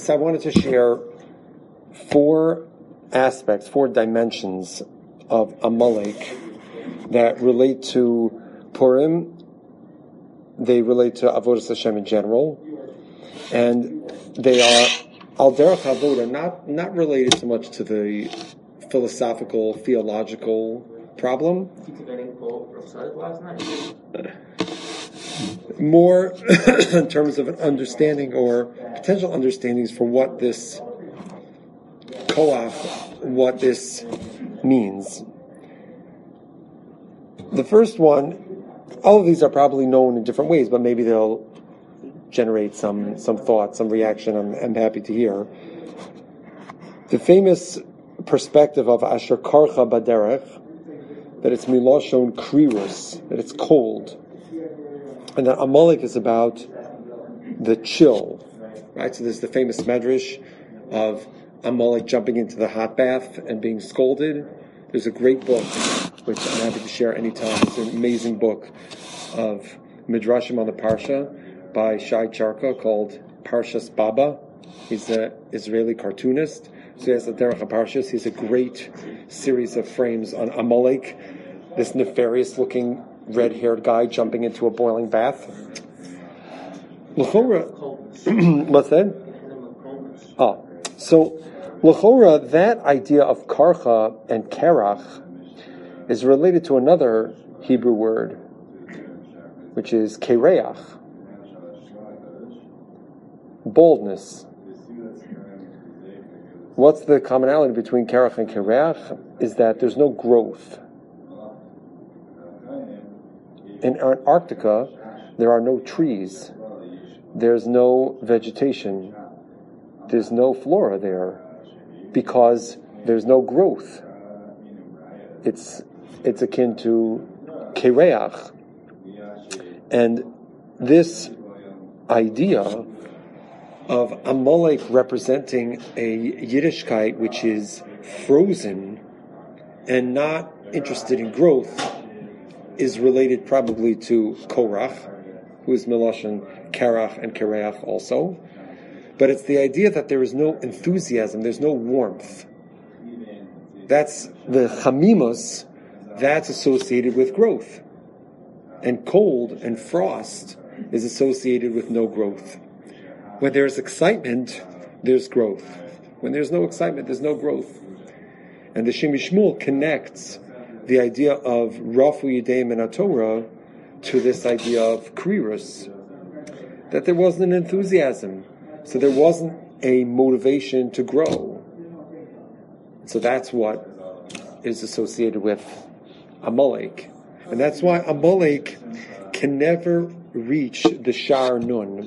So I wanted to share 4 aspects, 4 dimensions of Amalek that relate to Purim. They relate to Avodas Hashem in general, and they are al derech avoda, not related so much to the philosophical, theological problem. More in terms of an understanding or potential understandings for what this koach, what this means. The first one, all of these are probably known in different ways, but maybe they'll generate some thought, some reaction. I'm happy to hear. The famous perspective of Asher Karcha Baderech, that it's Miloshon Krirus, that it's cold. And that Amalek is about the chill, right? So there's the famous medrash of Amalek jumping into the hot bath and being scolded. There's a great book, which I'm happy to share anytime. It's an amazing book of Midrashim on the Parsha by Shai Charka called Parshas Baba. He's an Israeli cartoonist. So he has a Derech HaParshas. He has a great series of frames on Amalek, this nefarious-looking red-haired guy jumping into a boiling bath. L'chora, what's that? Oh, so l'chora, that idea of karcha and kerach is related to another Hebrew word, which is kereach, boldness. What's the commonality between kerach and kereach? Is that there's no growth. In Antarctica, there are no trees. There's no vegetation. There's no flora there because there's no growth. It's akin to kereach. And this idea of Amalek representing a Yiddishkeit which is frozen and not interested in growth is related probably to Korach, who is Miloshen Karach and Kereach also. But it's the idea that there is no enthusiasm, there's no warmth. That's the Chamimus, that's associated with growth. And cold and frost is associated with no growth. When there's excitement, there's growth. When there's no excitement, there's no growth. And the Shem Yishmuel connects the idea of Rafu Yidei Min HaTorah to this idea of Krirus, that there wasn't an enthusiasm, so there wasn't a motivation to grow. So that's what is associated with Amalek. And that's why Amalek can never reach the Shar Nun.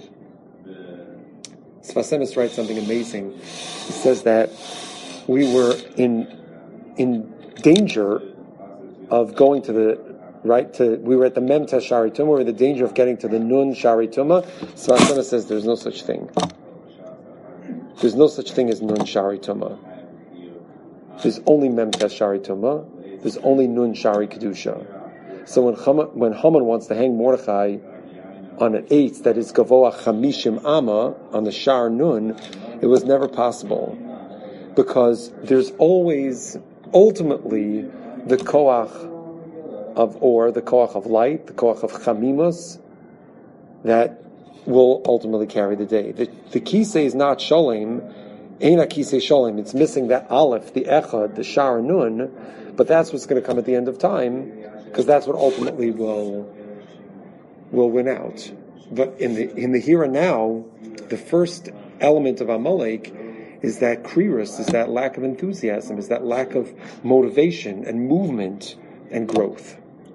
Sfas Emes writes something amazing. He says that we were in danger of going to we were at the Mem Tes Shari Tumah, we were in the danger of getting to the Nun Shari Tumah. Sfas Emes says there's no such thing. There's no such thing as Nun Shari Tumah. There's only Mem Tes Shari Tumah. There's only Nun Shari Kedusha. So when Haman wants to hang Mordechai on an 8 that is Gavoa Chamishim Ama on the Shar Nun, it was never possible. Because there's always, ultimately, the koach of or, the koach of light, the koach of chamimus, that will ultimately carry the day. The kisei is not sholem, ain't a kisei sholem. It's missing that aleph, the echad, the shar nun, but that's what's going to come at the end of time, because that's what ultimately will win out. But in the here and now, the first element of Amalek is that krirus, is that lack of enthusiasm, is that lack of motivation and movement and growth.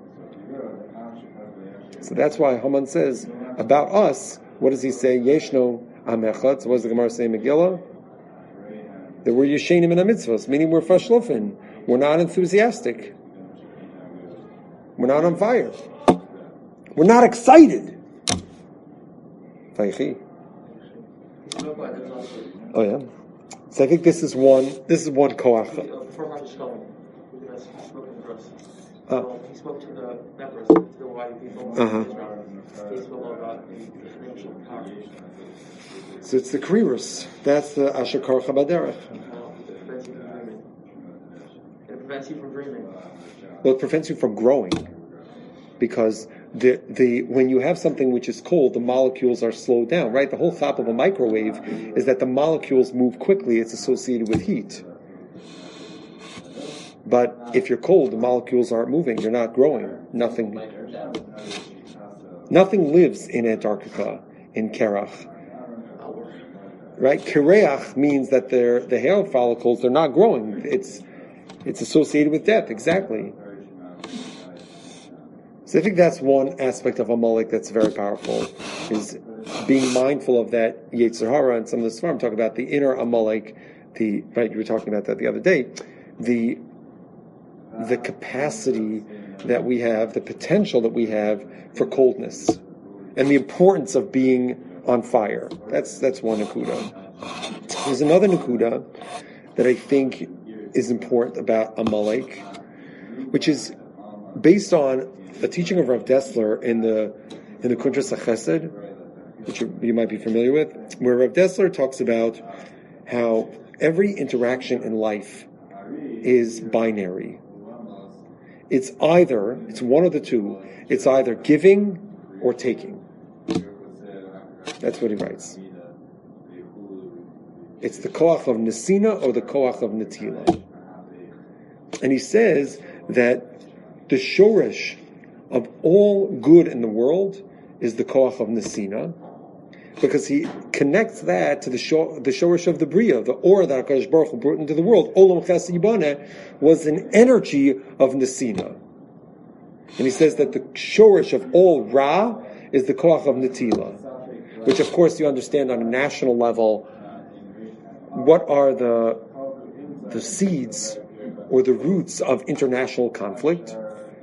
So that's why Haman says about us, what does he say? Yeshno amechad. So what does the Gemara say in Megillah? That we're yeshenim in a mitzvahs, meaning we're fashlofin. We're not enthusiastic. We're not on fire. We're not excited. Vaychi. Oh yeah. So I think this is one koach. He spoke to the members, to the white people. He spoke about the financial power. So it's the Kriros. That's the Asher Karcha Baderech. It prevents you from dreaming. Well, it prevents you from growing, because when you have something which is cold, the molecules are slowed down, right? The whole chap of a microwave is that the molecules move quickly. It's associated with heat. But if you're cold, the molecules aren't moving. You're not growing. Nothing lives in Antarctica, in Kerach. Right? Kereach means that the hair follicles, they're not growing. It's associated with death, exactly. So I think that's one aspect of Amalek that's very powerful, is being mindful of that Yetzer Hara. And some of the Sfarim talk about the inner Amalek, right, you were talking about that the other day, the capacity that we have, the potential that we have for coldness, and the importance of being on fire. That's one Nakuda. There's another Nakuda that I think is important about Amalek, which is based on a teaching of Rav Dessler in the Kuntras HaChesed, which you might be familiar with, where Rav Dessler talks about how every interaction in life is binary. It's one of the two. It's either giving or taking. That's what he writes. It's the koach of nesina or the koach of netila. And he says that the shoresh of all good in the world is the koach of nesina, because he connects that to the shoresh of the bria, the aura that HaKadosh Baruch Hu brought into the world. Olam Chesed Yiboneh was an energy of nesina. And he says that the shoresh of all ra is the koach of netila, which of course you understand on a national level. What are the seeds or the roots of international conflict?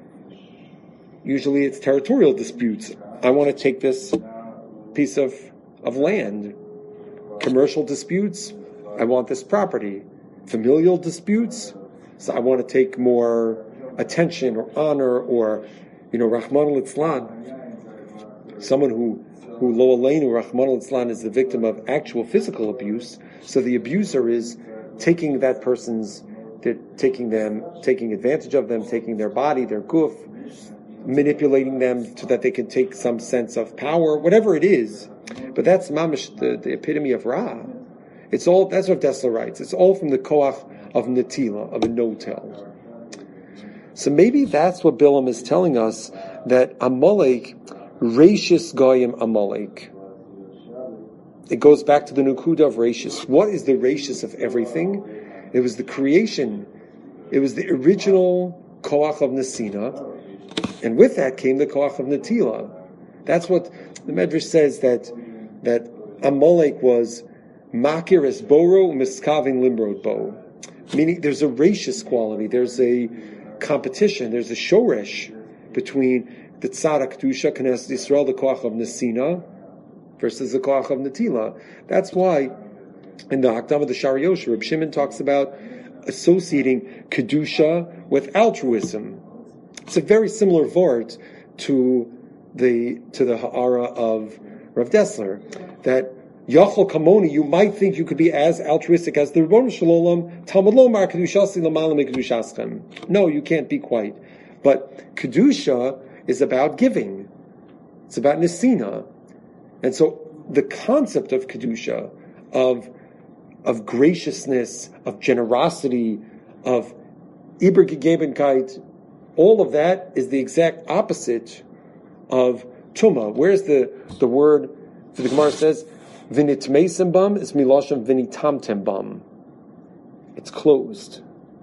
Usually it's territorial disputes. I want to take this piece of land. Commercial disputes, I want this property. Familial disputes, so I want to take more attention or honor, or, Rahman al-Islan, someone who lo aleinu, Rahman al-Islan, is the victim of actual physical abuse. So the abuser is taking that person's, taking advantage of them, taking their body, their guf, manipulating them so that they can take some sense of power, whatever it is. But that's mamish, the epitome of Ra. It's all, that's what Dessler writes. It's all from the koach of netila, of a no-tell. So maybe that's what Bilam is telling us, that Amalek, Reishis Goyim Amalek. It goes back to the Nukuda of Reishis. What is the Reishis of everything? It was the creation. It was the original koach of Nesina. And with that came the koach of Netila. That's what the Medrash says, that Amalek was Makir es Boro Miskavin Limrod Bo. Meaning there's a Reishis quality, there's a competition, there's a shoresh between the Tzara Kedusha, Knesset Yisrael, the koach of Nesina, versus the koach of Netila. That's why in the Hakdama of the Shari Yosher, Reb Shimon talks about associating Kedusha with altruism. It's a very similar vort to the Ha'ara of Rav Dessler, that Yachol Kamoni, you might think you could be as altruistic as the Rebbeinu Shalom, Talmud Lomar Kedushasi L'Mala Mekedushaschem. No, you can't be quite. But Kedusha is about giving. It's about Nesina. And so the concept of Kedusha, of graciousness, of generosity, of Ibergegebenkeit, all of that is the exact opposite of Tumah. Where's the word that the Gemara says? Vinitmesim bam is miloshem vinitamtem bam. It's closed.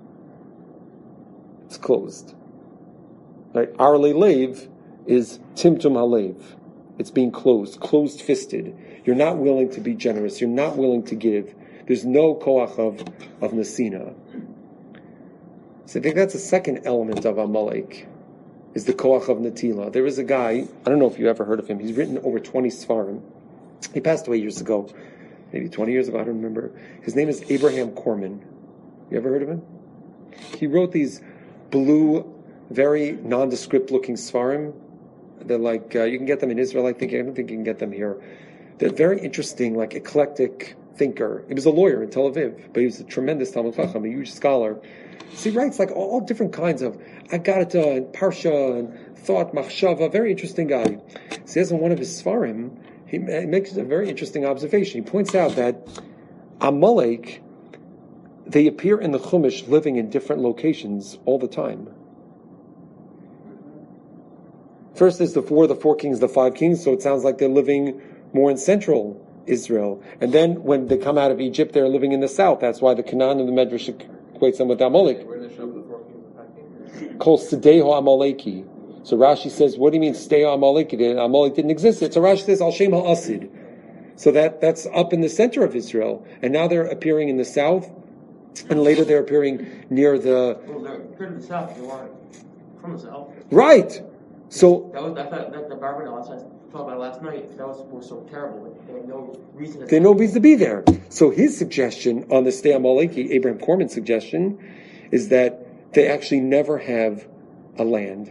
It's closed. Right? Arle lev is timtum halev. It's being closed-fisted. You're not willing to be generous. You're not willing to give. There's no koach of nesina. So I think that's the second element of Amalek, is the koach of netila. There is a guy, I don't know if you ever heard of him, he's written over 20 Sfarim. He passed away years ago, maybe 20 years ago, I don't remember. His name is Abraham Korman. You ever heard of him? He wrote these blue, very nondescript looking Sfarim. They're like, you can get them in Israel, I don't think you can get them here. They're very interesting, like eclectic thinker. He was a lawyer in Tel Aviv, but he was a tremendous Talmud Chacham, a huge scholar. So he writes like all different kinds of Agadata and Parsha and thought, Machshava, very interesting guy. So he has in one of his Sfarim, he makes a very interesting observation. He points out that Amalek, they appear in the Chumash living in different locations all the time. First is the four kings, the 5 kings, so it sounds like they're living more in central Israel. And then when they come out of Egypt, they're living in the south. That's why the Canaan and the Medrash equates them with Amalek. Where did they show the 4 kings and 5 kings? Called Sedeho Amaleki. So Rashi says, what do you mean Sedeho Amaleki? Amalek didn't exist. So Rashi says, Al Shem HaAsid. So that's up in the center of Israel. And now they're appearing in the south, and later they're appearing near the... Well, they're in the south. They weren't from the south. Right! So... I thought that the Barbara last night, talked about it last night, that was so terrible. They had no reason to... They had no reason to be there. So his suggestion on the Stay Amaleki, Abraham Korman's suggestion, is that they actually never have a land.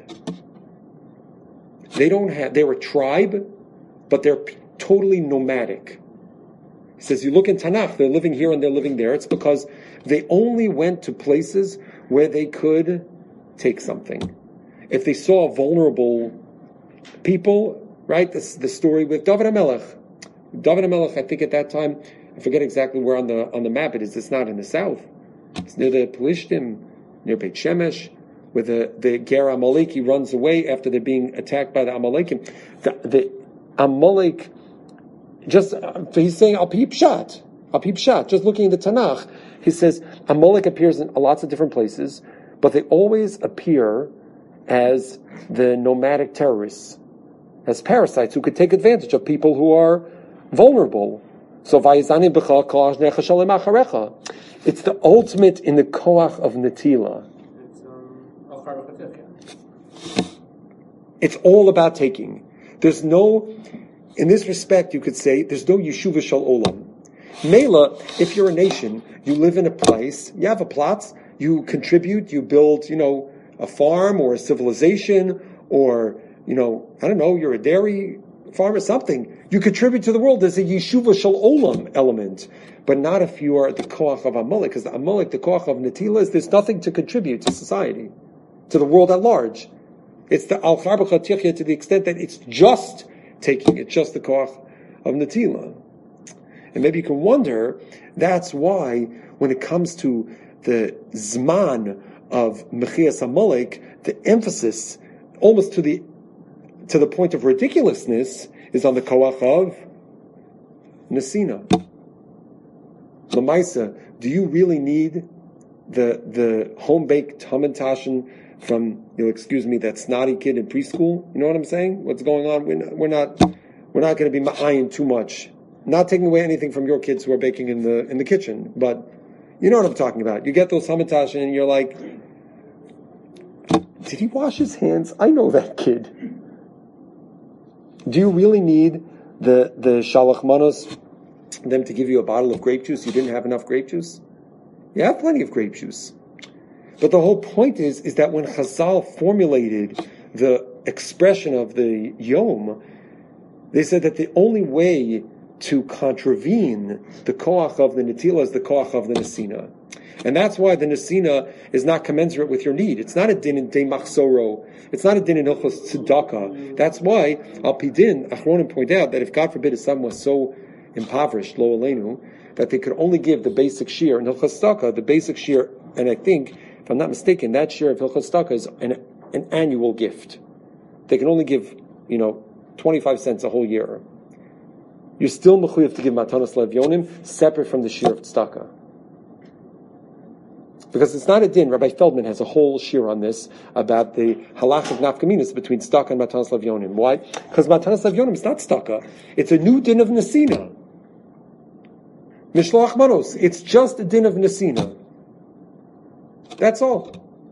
They're a tribe, but they're totally nomadic. He says, you look in Tanakh, they're living here and they're living there. It's because they only went to places where they could take something. If they saw vulnerable people, right? The story with David HaMelech. David HaMelech, I think at that time, I forget exactly where on the map it is. It's not in the south. It's near the Pelishtim, near Beit Shemesh, where the Ger Amaleki runs away after they're being attacked by the Amalekim. The Amalek, he's saying Al Pi Pshat. Just looking at the Tanakh, he says Amalek appears in lots of different places, but they always appear as the nomadic terrorists, as parasites who could take advantage of people who are vulnerable. So it's the ultimate in the koach of netila. It's all about taking. There's no, in this respect, you could say, there's no yeshuva shel olam. Mela, if you're a nation, you live in a place, you have a plot, you contribute, you build, a farm or a civilization, or, I don't know, you're a dairy farm or something. You contribute to the world. There's a yeshuva shel olam element, but not if you are the koach of Amalek, because the Amalek, the koach of netila, is there's nothing to contribute to society, to the world at large. It's the al charba chatichya to the extent that it's just taking, it's just the koach of netila. And maybe you can wonder, that's why when it comes to the zman of Mechias Amalek, the emphasis, almost to the point of ridiculousness, is on the koach of Nesina. Lamaisa, do you really need the home-baked Hamantashen from, you'll excuse me, that snotty kid in preschool? You know what I'm saying? What's going on? We're not going to be ma'ayin too much. Not taking away anything from your kids who are baking in the kitchen, but you know what I'm talking about. You get those Hamantashen and you're like, did he wash his hands? I know that kid. Do you really need the shalach manos, them to give you a bottle of grape juice? You didn't have enough grape juice? You have plenty of grape juice. But the whole point is that when Chazal formulated the expression of the Yom, they said that the only way to contravene the koach of the netila is the koach of the nesina. And that's why the nesina is not commensurate with your need. It's not a din in de machsoro. It's not a din in ilchos tzedakah. That's why al pidin achronim point out that if God forbid a son was so impoverished, lo aleinu, that they could only give the basic shear in ilchos tzedakah, the basic shear, and I think, if I'm not mistaken, that shear of ilchos tzedakah is an annual gift. They can only give 25 cents a whole year. You're still mechuyev to give matanos levyonim separate from the shear of tzedakah. Because it's not a din. Rabbi Feldman has a whole shir on this about the halachic nafkaminas between tzedakah and matanos levyonim. Why? Because matanos levyonim is not tzedakah. It's a new din of nesina. Mishloach manos. It's just a din of nesina. That's all.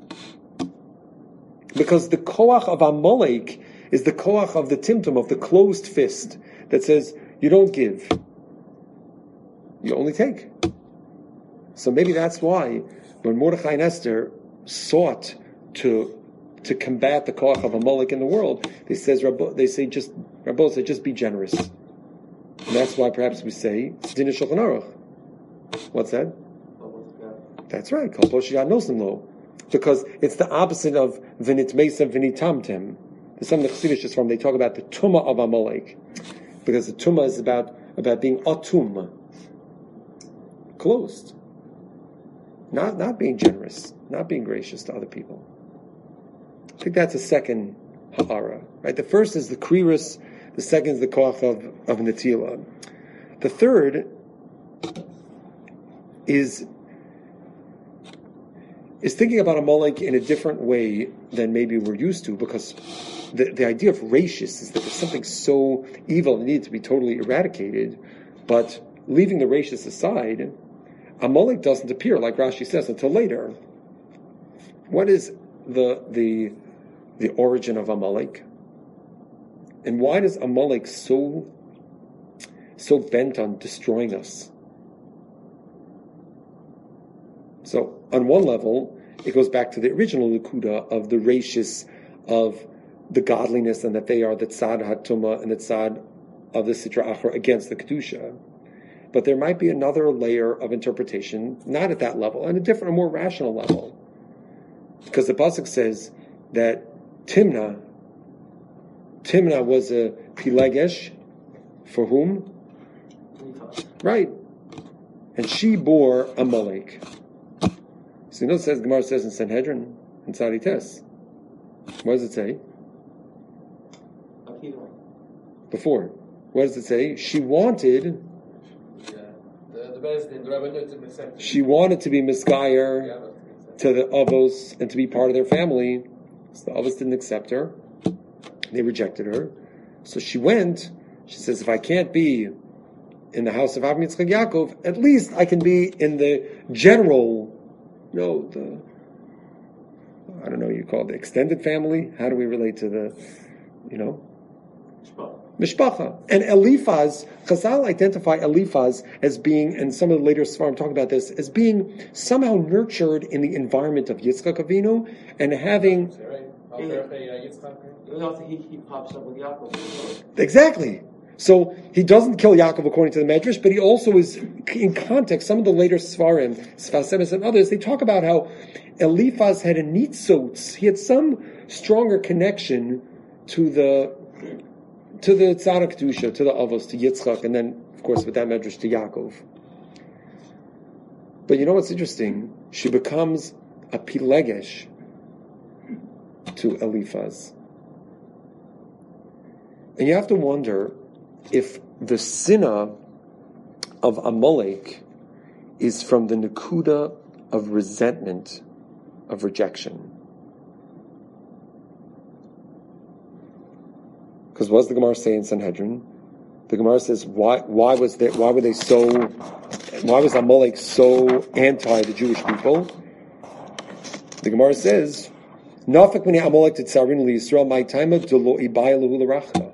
Because the koach of Amalek is the koach of the timtum, of the closed fist, that says, you don't give. You only take. So maybe that's why when Mordechai and Esther sought to combat the koach of Amalek in the world, they say just be generous. And that's why perhaps we say, it's Din Shulchan Aruch. What's that? That's right. Because it's the opposite of Vinit Mesa, Vinit Tamtem. There's some of the Chassidish is from, they talk about the Tumah of Amalek. Because the Tumah is about being Atum. Closed. Not being generous. Not being gracious to other people. I think that's a second ha'ara. Right? The first is the Kriris. The second is the Koach of Netila. The third is thinking about Amalek in a different way than maybe we're used to, because the idea of rachis is that there's something so evil that needs to be totally eradicated, but leaving the rachis aside, Amalek doesn't appear, like Rashi says, until later. What is the origin of Amalek? And why does Amalek so bent on destroying us? So, on one level, it goes back to the original Nakuda of the rachis of the godliness, and that they are the tzad hatuma and the tzad of the sitra achra against the kedusha. But there might be another layer of interpretation, not at that level, on a different, a more rational level. Because the pasuk says that Timnah was a pilegesh for whom? Right. And she bore Amalek. So Gemara says in Sanhedrin, in Tzadites. What does it say? Before. What does it say? She wanted to be Miskayer to the Avos and to be part of their family. So the Avos didn't accept her. They rejected her. So she went. She says, if I can't be in the house of Avraham Yitzchak Yaakov, at least I can be in the general, you call it the extended family. How do we relate to the, Mishpacha. And Eliphaz, Chazal identify Eliphaz as being, and some of the later Sfarim talk about this, as being somehow nurtured in the environment of Yitzchak Avinu, and having... He pops up with Yaakov. Exactly. So he doesn't kill Yaakov according to the Medrash, but he also is in context. Some of the later Sfarim, Sfas Emes and others, they talk about how Eliphaz had a nitzotz. He had some stronger connection to the Tzaddik Kedusha, to the Avos, to Yitzchak, and then, of course, with that Medrash, to Yaakov. But you know what's interesting? She becomes a pilegesh to Eliphaz. And you have to wonder if the sinna of Amalek is from the Nakuda of resentment, of rejection. Because what does the Gemara say in Sanhedrin? The Gemara says, why was Amalek so anti the Jewish people? The Gemara says, Nafak mini Amalek titzarin li Yisrael my time lo ibaya lehu l'rachta.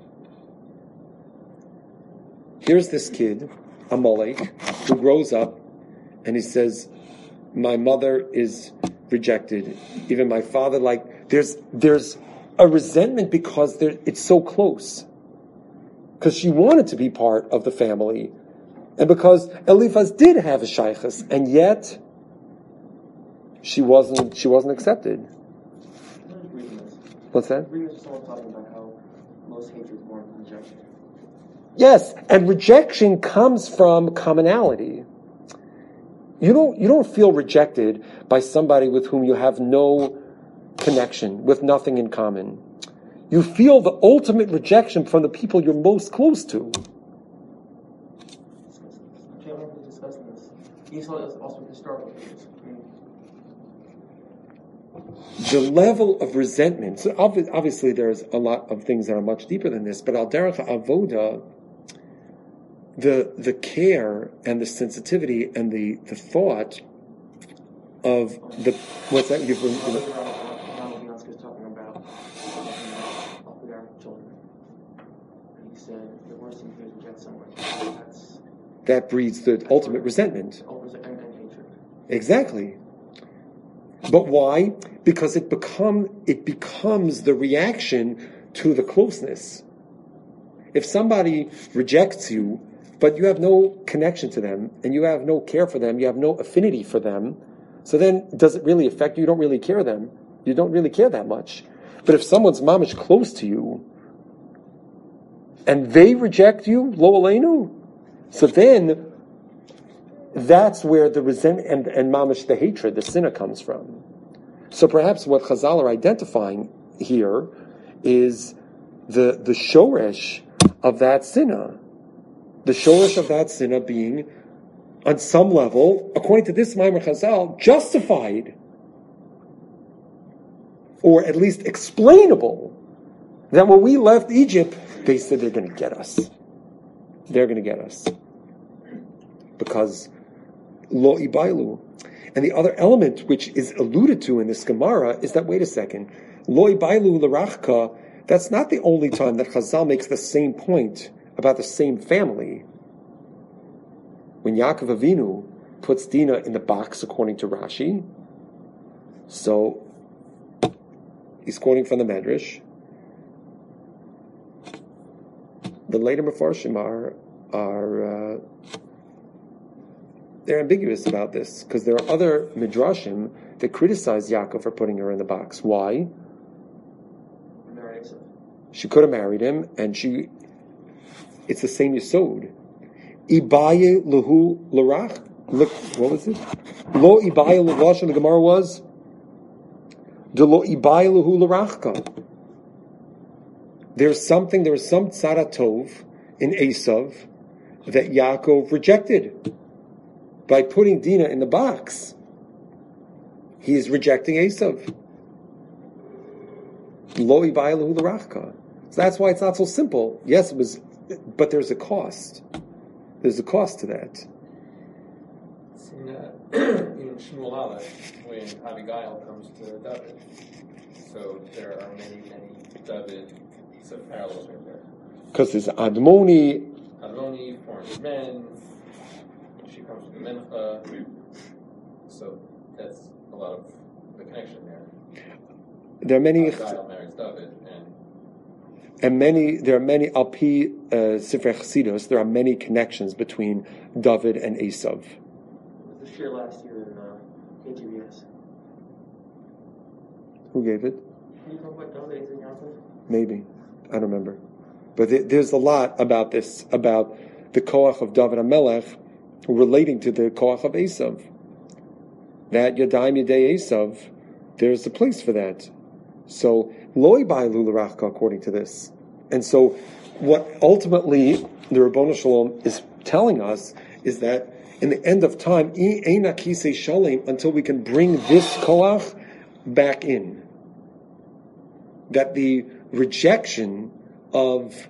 Here's this kid, Amalek, who grows up, and he says, my mother is rejected. Even my father, there's a resentment because it's so close. Because she wanted to be part of the family. And because Eliphaz did have a shaychus, and yet she wasn't accepted. What's that? Someone talking about how most hatred is born from rejection. Yes, and rejection comes from commonality. You don't feel rejected by somebody with whom you have no connection, with nothing in common. You feel the ultimate rejection from the people you're most close to. I can't remember discussing this. Esau is also historical. The level of resentment. So obviously, there's a lot of things that are much deeper than this. But al derech avoda, the care and the sensitivity and the thought of the what's that? Talking about their children, and he said the worst thing is to reject someone. That breeds the ultimate resentment. And hatred. Exactly. But why? Because it becomes the reaction to the closeness. If somebody rejects you but you have no connection to them, and you have no care for them, you have no affinity for them, so then does it really affect you? You don't really care them. You don't really care that much. But if someone's mamish close to you, and they reject you, lo aleinu, so then that's where the resentment and mamish, the hatred, the sinna comes from. So perhaps what Chazal are identifying here is the shoresh of that sinna. The shoresh of that sinna being, on some level, according to this Maimer Chazal, justified, or at least explainable, that when we left Egypt, they said they're going to get us. They're going to get us. Because lo ibailu. And the other element which is alluded to in this Gemara is that, wait a second, lo ibailu l'rachka, that's not the only time that Chazal makes the same point about the same family. When Yaakov Avinu puts Dinah in the box, according to Rashi, so he's quoting from the Medrash. The later Mefarshim are they're ambiguous about this, because there are other Midrashim that criticize Yaakov for putting her in the box. Why? She could have married him, and it's the same Yesod. Ibaye lehu l'rach. What was it? Lo ibaye l'rach. The Gemara was de lo ibaye lehu l'rachka. There was some tzara tov in Esav that Yaakov rejected by putting Dinah in the box. He is rejecting Esav. Lo ibaye lehu l'rachka. So that's why it's not so simple. Yes, it was, but there's a cost. There's a cost to that. In Shmuel Aleph, when Abigail comes to David, so there are many David parallels right there. Because there's Admoni, 400 men. She comes to the Mincha, so that's a lot of the connection there. There are many. Abigail marries David, there are many Alpi Sifrei Chassidus. There are many connections between David and Esav. The share last year in KTBS. Who gave it? Can you talk about David and Yaakov? Maybe, I don't remember. But there's a lot about this, about the koach of David HaMelech relating to the koach of Esav. That Yadayim Yadei Esav, there's a place for that. So Loi Bailu L'Rachka, according to this. And so what ultimately the Ribbono Shalom is telling us is that in the end of time, Eina Kisei Shalem, until we can bring this koach back in. That the rejection of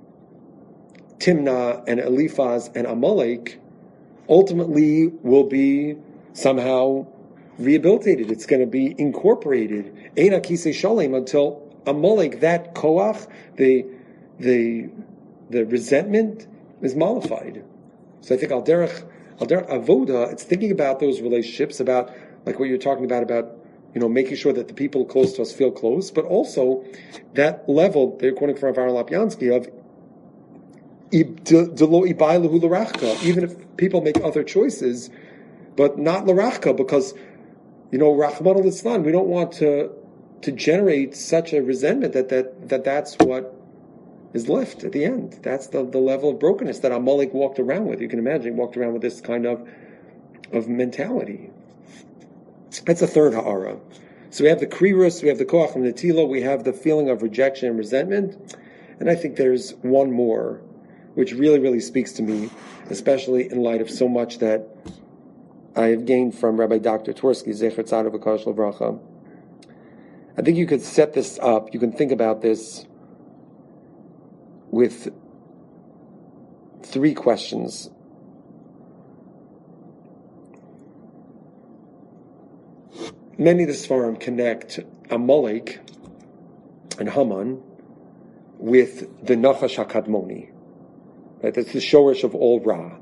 Timnah and Eliphaz and Amalek ultimately will be somehow rehabilitated. It's going to be incorporated. Eina Kisei Shalem, until Amalek, that koach, the resentment is mollified. So I think al derech avoda, it's thinking about those relationships, about like what you're talking about making sure that the people close to us feel close, but also that level, they're quoting from Aaron Lapiansky, of delo ibai lehu l'rachka, even if people make other choices, but not l'rachka, because Rahman al-Islam, we don't want to generate such a resentment that's what is left at the end. That's the level of brokenness that Amalek walked around with. You can imagine, walked around with this kind of mentality. That's a third ha'ara. So we have the kriros, we have the koach and the tilo, we have the feeling of rejection and resentment, and I think there's one more, which really, really speaks to me, especially in light of so much that I have gained from Rabbi Dr. Twersky, Zecher Tzadok V'Kadosh L'Bracha. I think you could set this up, you can think about this with three questions. Many of the Sfarim connect Amalek and Haman with the Nachash HaKadmoni. Right? That's the shorish of all Ra.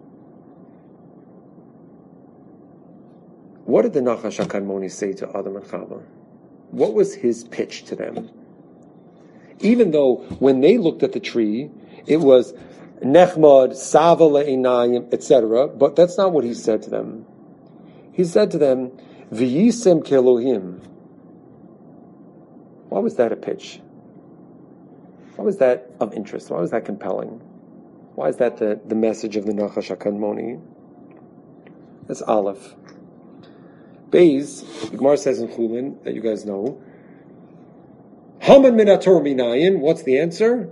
What did the Nachash HaKadmoni say to Adam and Chava? What was his pitch to them? Even though when they looked at the tree, it was nechmad, sava le'inayim, etc. But that's not what he said to them. He said to them, v'yisem kelohim. Why was that a pitch? Why was that of interest? Why was that compelling? Why is that the message of the Nachash HaKadmoni? That's Aleph. Beis, the Gemara says in Chulin, that you guys know, Haman min haTorah minayin. What's the answer?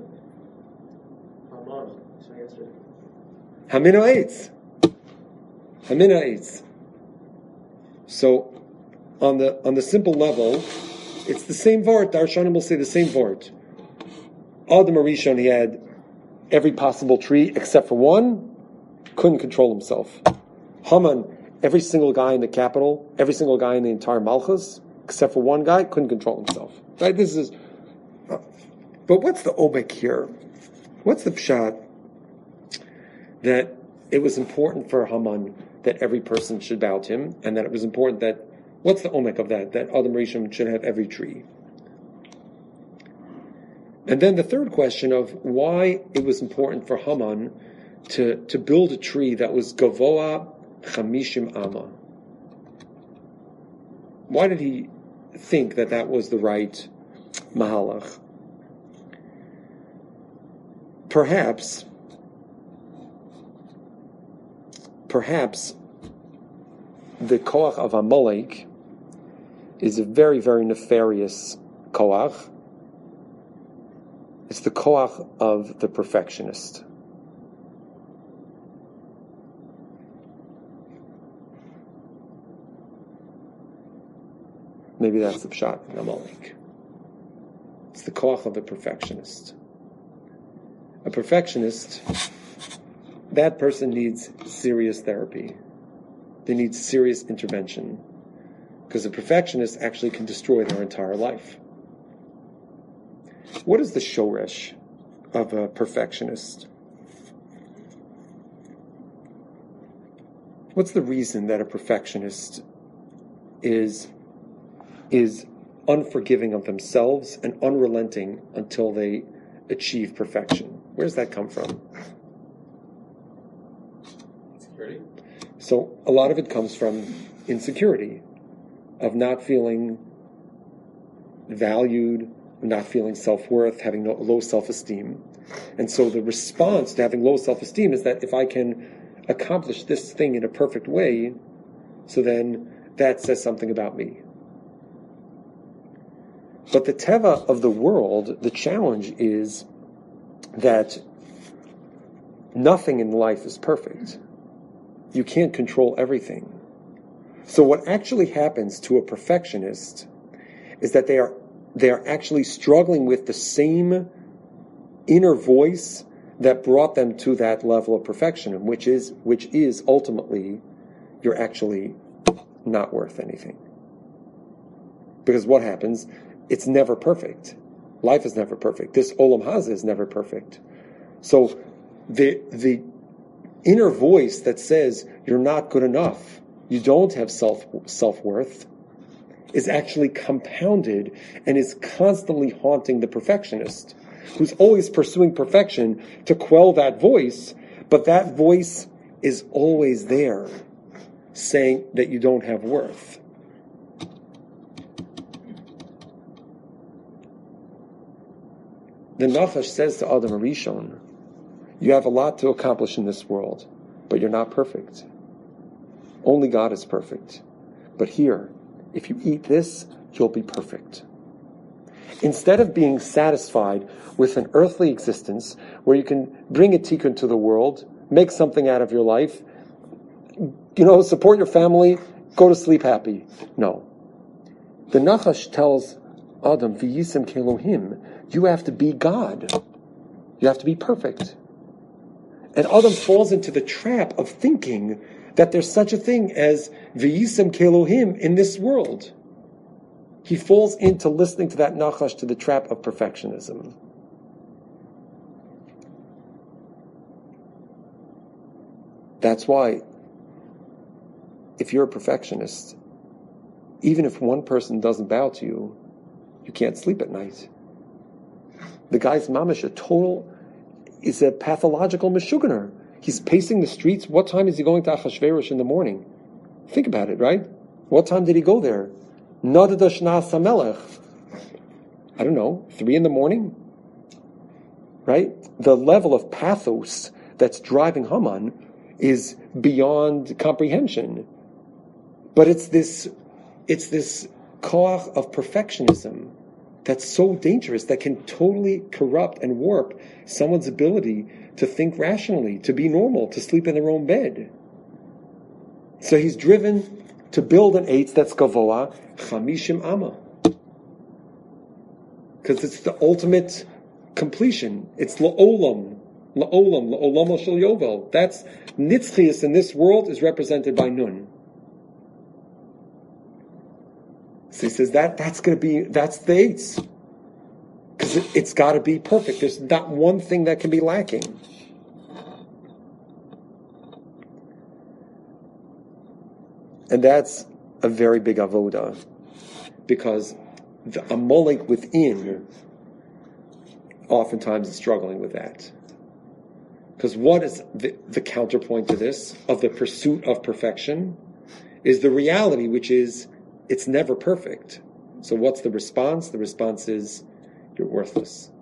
Hamin ha'etz. Hamin ha'etz. So, on the simple level, it's the same vort. Darshanim will say the same vort. Adam Arishon, he had every possible tree except for one, couldn't control himself. Haman, every single guy in the capital, every single guy in the entire Malchus, except for one guy, couldn't control himself. Right? This is. But what's the omek here? What's the pshat that it was important for Haman that every person should bow to him, and that it was important that, what's the omek of that Adam Rishon should have every tree? And then the third question of why it was important for Haman to build a tree that was Gavoa Chamishim Amma. Why did he think that was the right mahalach? Perhaps the koach of Amalek is a very, very nefarious koach. It's the koach of the perfectionist. Maybe that's the pshat in Amalek. It's the koach of the perfectionist. A perfectionist, that person needs serious therapy. They need serious intervention. Because a perfectionist actually can destroy their entire life. What is the shoresh of a perfectionist? What's the reason that a perfectionist is unforgiving of themselves and unrelenting until they achieve perfection? Where does that come from? Insecurity. So a lot of it comes from insecurity, of not feeling valued, not feeling self-worth, having low self-esteem. And so the response to having low self-esteem is that if I can accomplish this thing in a perfect way, so then that says something about me. But the teva of the world, the challenge is that nothing in life is perfect. You can't control everything. So what actually happens to a perfectionist is that they are actually struggling with the same inner voice that brought them to that level of perfection, which is ultimately, you're actually not worth anything. Because what happens? It's never perfect. Life is never perfect. This Olam Hazeh is never perfect. So the inner voice that says you're not good enough, you don't have self-worth, is actually compounded and is constantly haunting the perfectionist, who's always pursuing perfection to quell that voice, but that voice is always there, saying that you don't have worth. The Nachash says to Adam Arishon, you have a lot to accomplish in this world, but you're not perfect. Only God is perfect. But here, if you eat this, you'll be perfect. Instead of being satisfied with an earthly existence where you can bring a tikkun to the world, make something out of your life, support your family, go to sleep happy. No. The Nachash tells Adam, v'yisem kelohim, you have to be God. You have to be perfect. And Adam falls into the trap of thinking that there's such a thing as v'yisem kelohim in this world. He falls into listening to that Nachash, to the trap of perfectionism. That's why, if you're a perfectionist, even if one person doesn't bow to you, you can't sleep at night. The guy's mamish a total, is a pathological meshuganer. He's pacing the streets. What time is he going to Achashverosh in the morning? Think about it, right? What time did he go there? Nadada Shnas HaMelech. I don't know, 3 a.m, right? The level of pathos that's driving Haman is beyond comprehension. But it's this koach of perfectionism that's so dangerous, that can totally corrupt and warp someone's ability to think rationally, to be normal, to sleep in their own bed. So he's driven to build an eitz that's gavoa, 50 amma. Because it's the ultimate completion. It's la'olam shel yovel. That's nitzchias in this world is represented by nun. So he says that's the eitz. Because it's got to be perfect. There's not one thing that can be lacking. And that's a very big avoda. Because the Amalek within oftentimes is struggling with that. Because what is the counterpoint to this, of the pursuit of perfection, is the reality, which is it's never perfect. So what's the response? The response is you're worthless.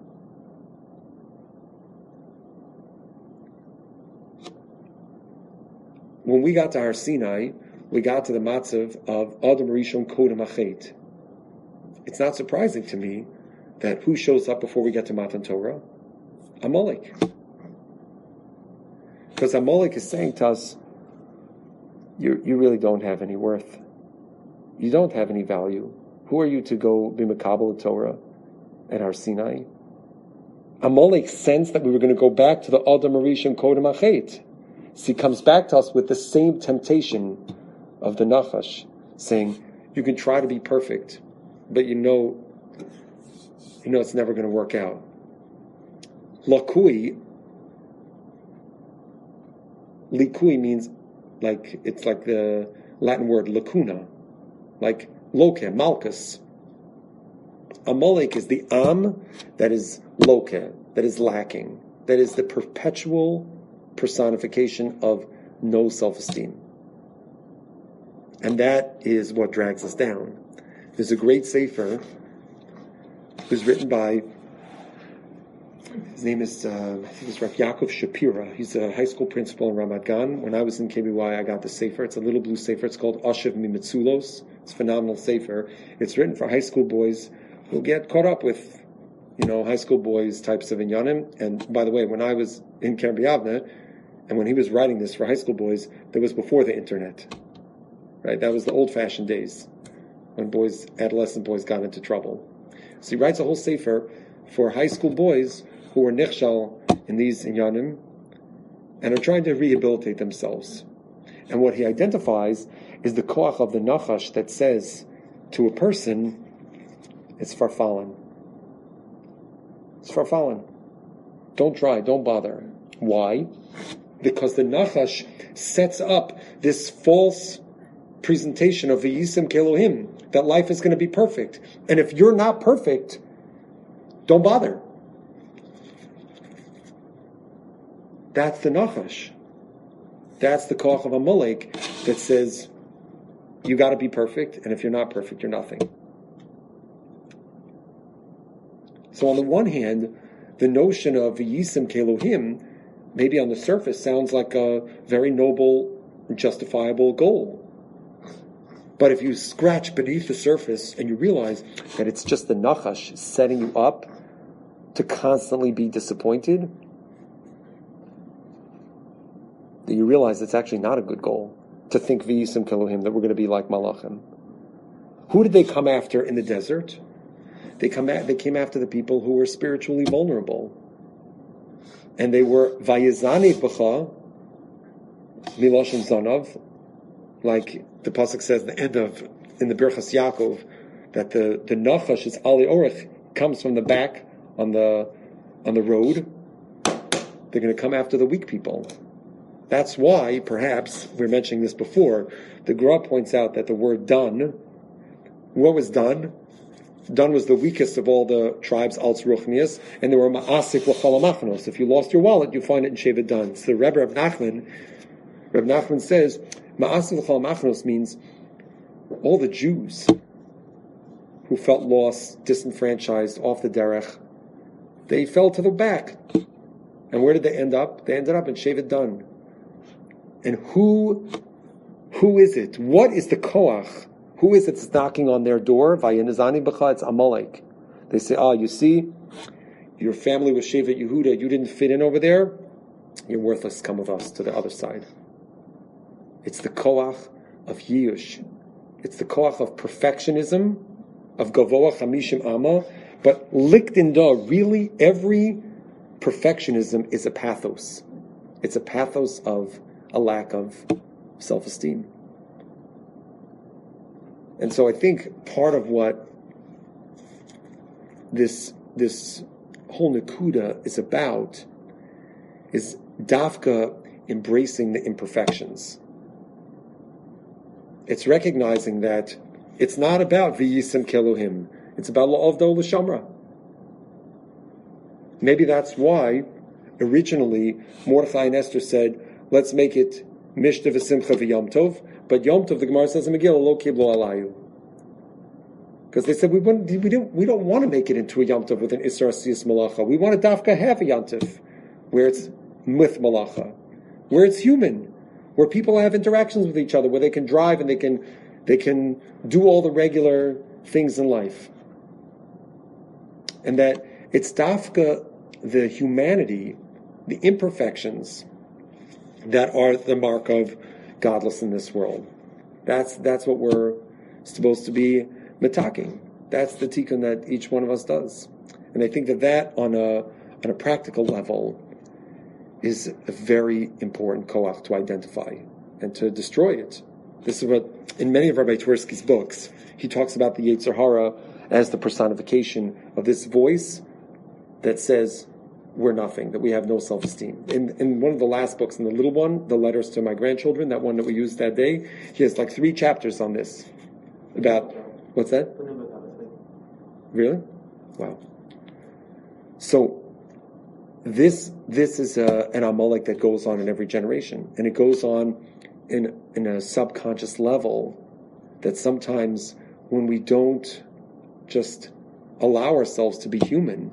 When we got to Har Sinai, we got to the matzav of Adam Rishon Kodem Achet. It's not surprising to me that who shows up before we get to Matan Torah? Amalek. Because Amalek is saying to us, you really don't have any worth. You don't have any value. Who are you to go be Makabel Torah at Har Sinai? Amalek sensed that we were going to go back to the Adam Rishon Kodem Achet. So he comes back to us with the same temptation of the Nachash, saying, you can try to be perfect, but you know it's never going to work out. Likui means it's like the Latin word lacuna, like loke, malchus. Amalek is the that is loke, that is lacking, that is the perpetual personification of no self-esteem. And that is what drags us down. There's a great sefer. It was written by, his name is, I think it's Rav Yaakov Shapira. He's a high school principal in Ramat Gan. When I was in KBY, I got the sefer. It's a little blue sefer. It's called Ashev Mimitzulos. It's a phenomenal sefer. It's written for high school boys who get caught up with, high school boys types of inyanim. And by the way, when I was in Keren B'Yavneh, and when he was writing this for high school boys, that was before the internet. Right? That was the old-fashioned days when adolescent boys got into trouble. So he writes a whole sefer for high school boys who are nichshal in these inyanim and are trying to rehabilitate themselves. And what he identifies is the koach of the nachash that says to a person, it's farfallen. It's farfallen. Don't try, don't bother. Why? Because the nachash sets up this false presentation of V'yisim Kelohim, that life is going to be perfect. And if you're not perfect, don't bother. That's the Nachash. That's the koach of Amalek that says, you got to be perfect, and if you're not perfect, you're nothing. So on the one hand, the notion of V'yisim Kelohim, maybe on the surface, sounds like a very noble, justifiable goal. But if you scratch beneath the surface and you realize that it's just the nachash setting you up to constantly be disappointed, then you realize it's actually not a good goal to think v'yisim kelohim, that we're going to be like malachim. Who did they come after in the desert? They came after the people who were spiritually vulnerable. And they were vayizani b'cha miloshin zanav, like the pasuk says in the Birchas Yaakov, that the nachash is ali orech, comes from the back on the road. They're going to come after the weak people. That's why, perhaps, we were mentioning this before, the Gra points out that the word done, what was done? Dan was the weakest of all the tribes, Alts Ruchnias, and they were Ma'asik L'chol HaMachnos. If you lost your wallet, you find it in Shevet Dan. So the Rebbe Reb Nachman says, Ma'asik L'chol HaMachnos means all the Jews who felt lost, disenfranchised, off the derech, they fell to the back. And where did they end up? They ended up in Shevet Dan. And who is it? What is the koach? Who is it that's knocking on their door? Vayenizani b'cha, it's Amalek. They say, you see, your family was Shevet Yehuda, you didn't fit in over there, you're worthless, come with us to the other side. It's the koach of Yiyush. It's the koach of perfectionism, of Gavoa Chamishim Amma, but Likdinda, really every perfectionism is a pathos. It's a pathos of a lack of self-esteem. And so I think part of what this whole Nakuda is about is Dafka embracing the imperfections. It's recognizing that it's not about V'yisem Keluhim. It's about La'avdo L'Shamra. Maybe that's why originally Mordechai and Esther said, let's make it Mishta V'Simcha V'Yom Tov, but Yom Tov, the Gemara says in Megillah, Lo Kiblo Alayu. Because they said, we don't want to make it into a Yom Tov with an Isra Siyas Malacha. We want to Dafka have a Yom Tov, where it's with Malacha, where it's human, where people have interactions with each other, where they can drive and they can do all the regular things in life. And that it's Dafka, the humanity, the imperfections, that are the mark of godless in this world. That's what we're supposed to be metaking. That's the tikkun that each one of us does. And I think that on a practical level is a very important koach to identify and to destroy it. This is what, in many of Rabbi Twersky's books, he talks about the Yetzer Hara as the personification of this voice that says, we're nothing, that we have no self-esteem. In one of the last books, in the little one, The Letters to My Grandchildren, that one that we used that day, he has like 3 chapters on this. About, what's that? Really? Wow. So, this is an Amalek that goes on in every generation. And it goes on in a subconscious level that sometimes when we don't just allow ourselves to be human,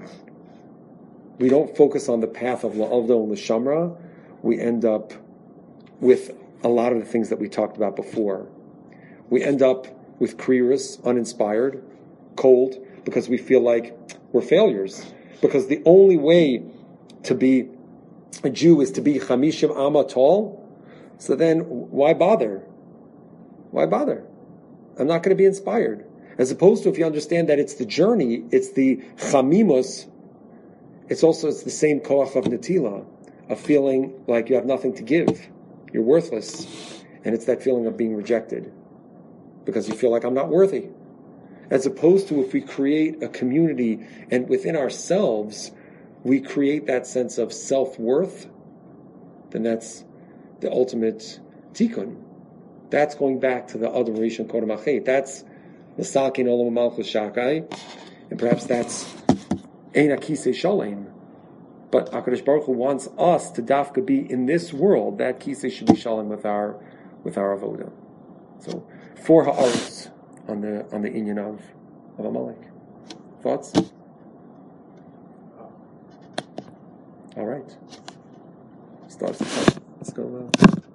we don't focus on the path of La'avdo and L'Shamra, we end up with a lot of the things that we talked about before. We end up with kriris, uninspired, cold, because we feel like we're failures. Because the only way to be a Jew is to be Chamishim Amma tall, so then why bother? Why bother? I'm not going to be inspired. As opposed to if you understand that it's the journey, it's the Chamimus, it's the same koach of Natila, of feeling like you have nothing to give. You're worthless. And it's that feeling of being rejected. Because you feel like I'm not worthy. As opposed to if we create a community and within ourselves, we create that sense of self-worth, then that's the ultimate tikkun. That's going back to the Adam Rishon Kodem Achet. That's the Sakin Olam Malchus Shakai. And perhaps that's Ein HaKisei Shalem. But HaKadosh Baruch Hu wants us to dafka be in this world. That Kisei should be Shalem with our avoda. So 4 ha'aros on the inyan of Amalek. Thoughts? All right. Let's go.